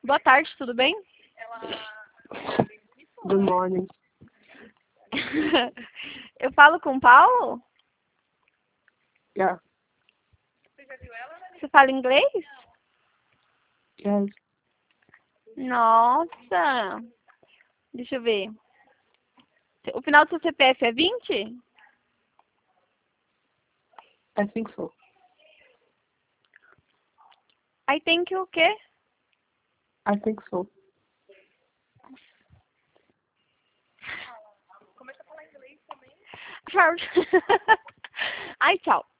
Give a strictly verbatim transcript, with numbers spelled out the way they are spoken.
Boa tarde, tudo bem? Good morning. Eu falo com o Paulo? Yeah. Você fala inglês? Yes. Nossa! Deixa eu ver. O final do seu C P F é vinte? I think so. I think o quê? I think so. Ai, tchau.